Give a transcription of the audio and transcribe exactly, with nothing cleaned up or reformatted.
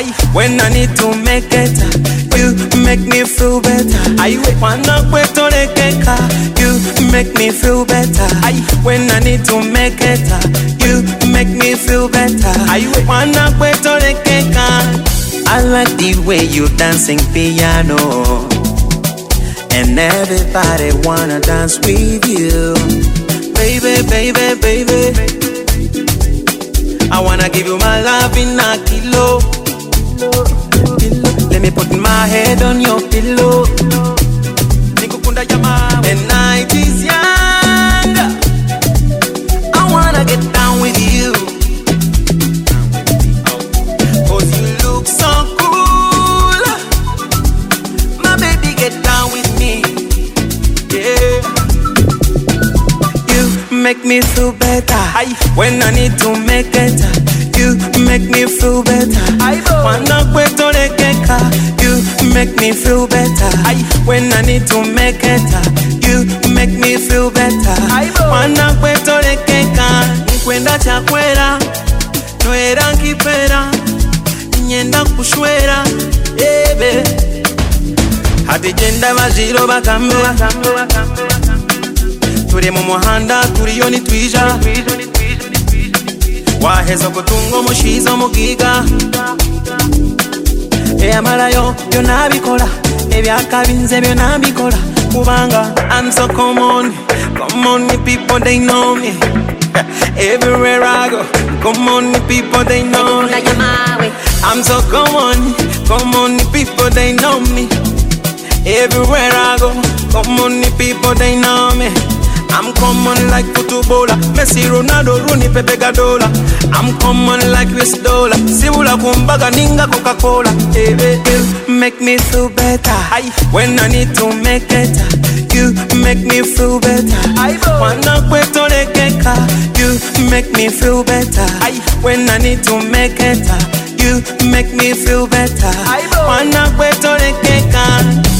When I need to make it, you make me feel better. I wanna kweto lekeka, you make me feel better. When I need to make it, you make me feel better. I wanna kweto lekeka. I like the way you dancing piano, and everybody wanna dance with you. Baby, baby, baby, I wanna give you my love in a kilo. Let me put my head on your pillow. The night is young, I wanna get down with you, 'cause you look so cool. My baby, get down with me, yeah. You make me feel better. When I need to make it, you make me feel better. Wanna kweto lekeka, you make me feel better. When I need to make it, you make me feel better. Wanna kweto lekeka, nikwenda chakwera, noera nkipera, nyenda kushwera, ebe. Hati jenda bajiro bakambe, turi mu muhanda turiyo nitwija, waheza kutunga omushizo mugiga. Eyamalayo byonna bikola, ebyakabinze byonna bikola, kubanga I'm so common, common the people they know me. Everywhere I go, come on the people they know me. I'm so common, come on the people they know me. Everywhere I go, come on the people they know me. I'm common like footballer, Messi, Ronaldo, Rooney, Pepe, Gadola. I'm common like Chris Dola, Sibula, Kumbaga, Ninga, Coca-Cola. Hey, hey, you make me feel better. When I need to make it, you make me feel better. Wanna kweto lekeka, you make me feel better. When I need to make it, you make me feel better. Wanna kweto lekeka.